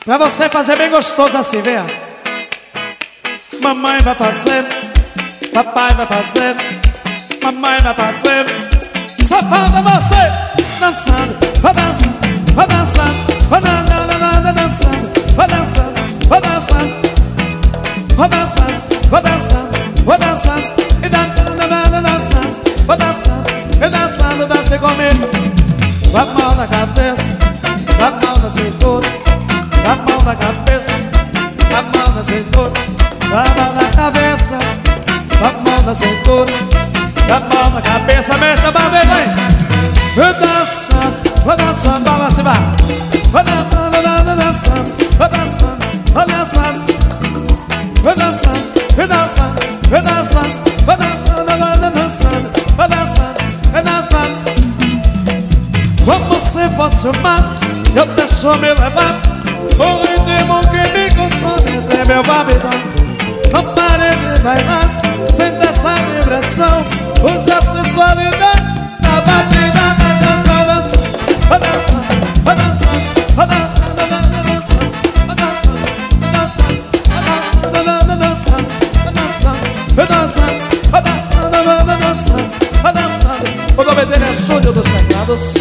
Pra você fazer bem gostoso assim, vem. Mamãe vai fazer, papai vai fazer, mamãe vai fazer. Só falta você dançando, vai dançando, vai dançando, vai dançando, vai dançando, vai dançando, vai dançando, vai dançando, vai dançando, e dançando, vai dançando, e dançando, dança comigo. Vai a mão na cabeça, vai a mão na cintura, vai a mão na cabeça, vai a mão na cintura, vai a mão na cabeça, vai a mão na cintura, vai a mão na cabeça, mexa pra ver, vai. Vai dançando, balança e vai. Vai dançando, vai dançando, vai dançando, vai dançando, vai dançando, vai dançando, vai dançando, vai dançando, vai dançando, vai dançando. Como se fosse o mar, eu deixo me levar. O ritmo que me consome é meu babidão. Não pare de bailar, sente essa vibração. Use a sensualidade na batida da canção. Vai dançando, vai dançando, vai dançando, vai dançando, vai dançando, vai dançando, vai dançando, vai dançando, vai dançando, vai dançando. O nome dele é Júlio dos Teclados.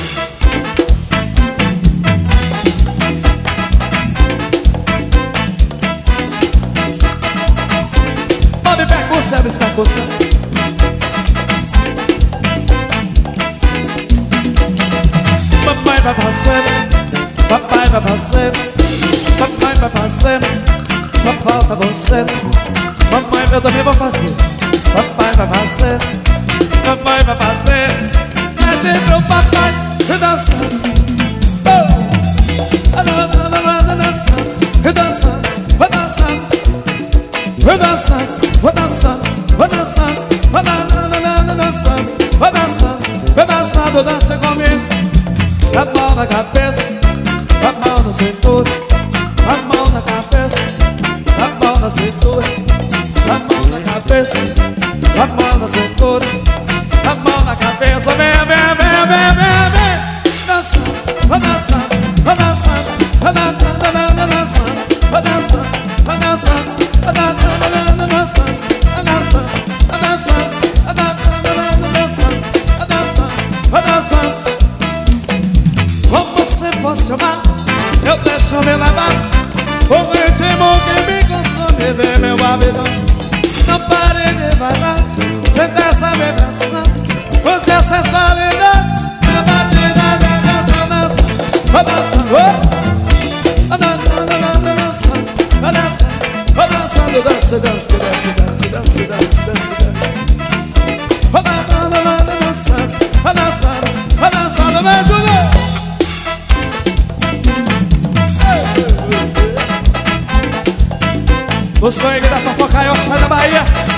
Nome percussão, percussão. Mamãe vai fazendo, papai vai fazendo, papai vai fazendo, só falta você. Mamãe, eu também vou fazer, papai vai fazer, mamãe vai fazer. Mexe pro papai e dançando, vai dançando, vai dançando, vai dançando, vai dançando, vai dançando, vai dançando, vai dançando, vai dançando, dança comigo. A mão na cabeça, a mão na cintura, a mão na cabeça, a mão na cintura, a mão na cabeça, a mão na cintura, a mão na cabeça. Vem, vem, vem, vem, vem, vem. Dançando, vai dançando, vai dançando, vai dançando, vai dançando, vai dançando, vai dançando, vai dançando, vai dançando, vai dançando, vai dançando, vai dançando, vai dançando, vai dançando. Como se fosse o mar, eu deixo me levar. O ritmo que me consome vê meu babidão. Não pare de bailar, sente essa vibração. Use a sensualidade na batida da canção. Dança, vai dançando, vai dançando, vai dançando, vai dançando, dança, dança, dança, dança, dança, dança, dança. Vai dançando, vai dançando, vai dançando, vai dançando, vem Júlio. O sangue da Fofoca é o chá da Bahia.